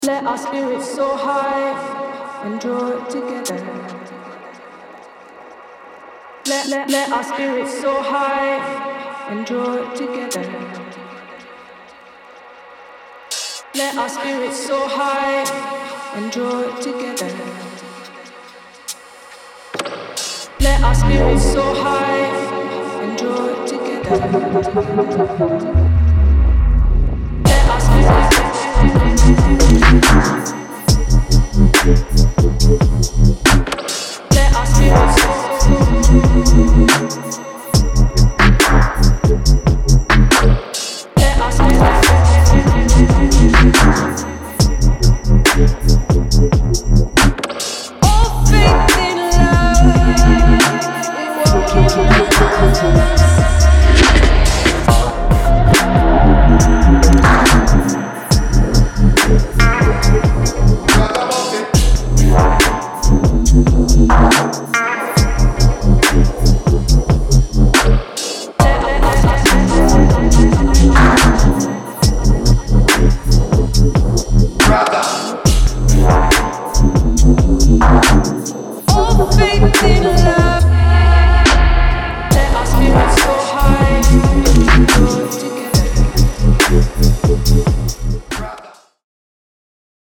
Let our spirits soar high and draw together. Let our spirits soar high and draw together. Let our spirits soar high and draw together. Let our spirits soar high and draw together. Let our spirits let our spirits let our spirits all faith in love.